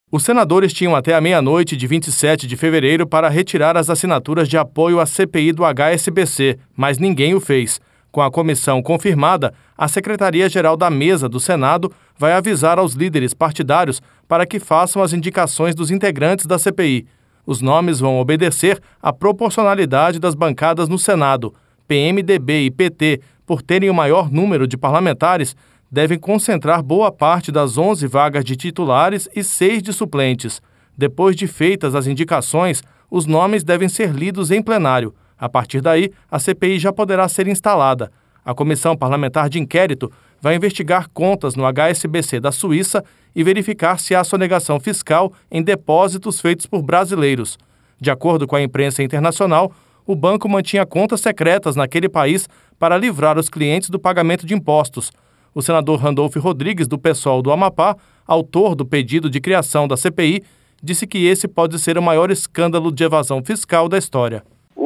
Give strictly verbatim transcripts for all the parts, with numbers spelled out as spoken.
Os senadores tinham até a meia-noite de vinte e sete de fevereiro para retirar as assinaturas de apoio à C P I do H S B C, mas ninguém o fez. Com a comissão confirmada, a Secretaria-Geral da Mesa do Senado vai avisar aos líderes partidários para que façam as indicações dos integrantes da C P I. Os nomes vão obedecer à proporcionalidade das bancadas no Senado. P M D B e P T, por terem o maior número de parlamentares, devem concentrar boa parte das onze vagas de titulares e seis de suplentes. Depois de feitas as indicações, os nomes devem ser lidos em plenário. A partir daí, a C P I já poderá ser instalada. A Comissão Parlamentar de Inquérito vai investigar contas no H S B C da Suíça e verificar se há sonegação fiscal em depósitos feitos por brasileiros. De acordo com a imprensa internacional, o banco mantinha contas secretas naquele país para livrar os clientes do pagamento de impostos. O senador Randolfo Rodrigues, do PSOL do Amapá, autor do pedido de criação da C P I, disse que esse pode ser o maior escândalo de evasão fiscal da história.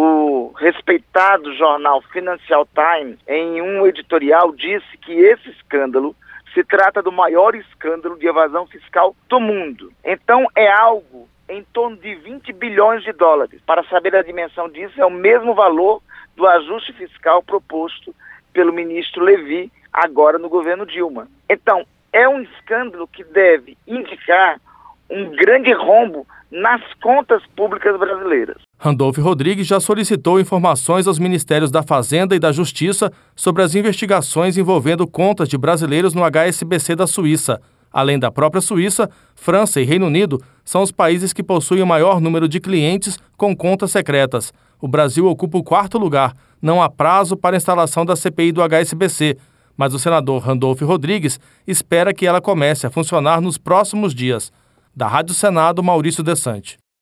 O respeitado jornal Financial Times, em um editorial, disse que esse escândalo se trata do maior escândalo de evasão fiscal do mundo. Então é algo em torno de vinte bilhões de dólares. Para saber a dimensão disso, é o mesmo valor do ajuste fiscal proposto pelo ministro Levi, agora no governo Dilma. Então, é um escândalo que deve indicar um grande rombo nas contas públicas brasileiras. Randolfo Rodrigues já solicitou informações aos Ministérios da Fazenda e da Justiça sobre as investigações envolvendo contas de brasileiros no H S B C da Suíça. Além da própria Suíça, França e Reino Unido são os países que possuem o maior número de clientes com contas secretas. O Brasil ocupa o quarto lugar. Não há prazo para a instalação da C P I do H S B C, mas o senador Randolfo Rodrigues espera que ela comece a funcionar nos próximos dias. Da Rádio Senado, Maurício Desante.